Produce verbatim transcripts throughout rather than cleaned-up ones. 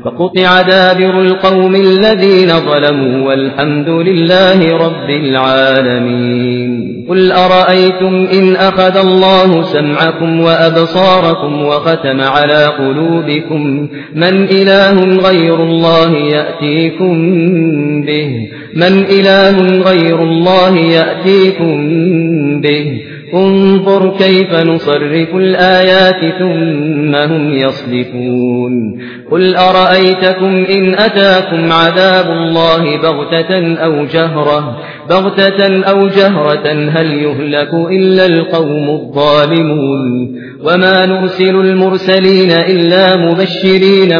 فقطع دابر القوم الذين ظلموا والحمد لله رب العالمين. قل أرأيتم إن أخذ الله سمعكم وأبصاركم وختم على قلوبكم من إله غير الله يأتيكم به من إله غير الله يأتيكم به انظر كيف نصرف الآيات ثم هم يصدفون. قل أرأيتكم إن أتاكم عذاب الله بغتة أو جهرة بغتة أو جهرة هل يهلك إلا القوم الظالمون. وما نرسل المرسلين إلا مبشرين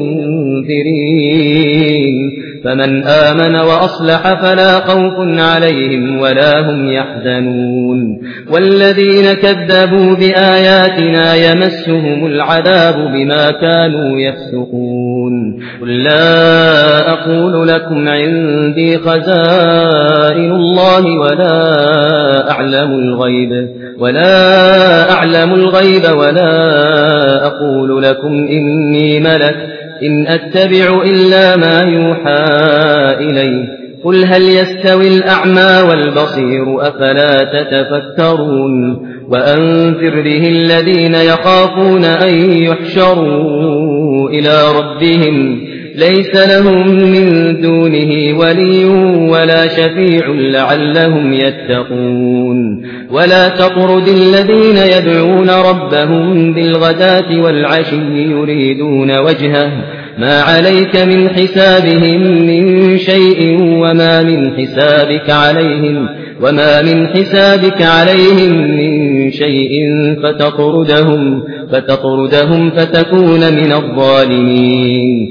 ومنذرين فمن آمن وأصلح فلا خوف عليهم ولا هم يحزنون. والذين كذبوا بآياتنا يمسهم العذاب بما كانوا يفسقون. قل لا أقول لكم عندي خزائن الله ولا أعلم الغيب ولا أعلم الغيب ولا أقول لكم إني ملك إن أتبع إلا ما يوحى إلي. قل هل يستوي الأعمى والبصير أفلا تتفكرون. وأنذر به الذين يخافون أن يحشروا إلى ربهم ليس لهم من دونه ولي ولا شفيع لعلهم يتقون. ولا تطرد الذين يدعون ربهم بالغداة والعشي يريدون وجهه ما عليك من حسابهم من شيء وما من حسابك عليهم وما من حسابك عليهم من شيء فتطردهم فتطردهم فتكون من الظالمين.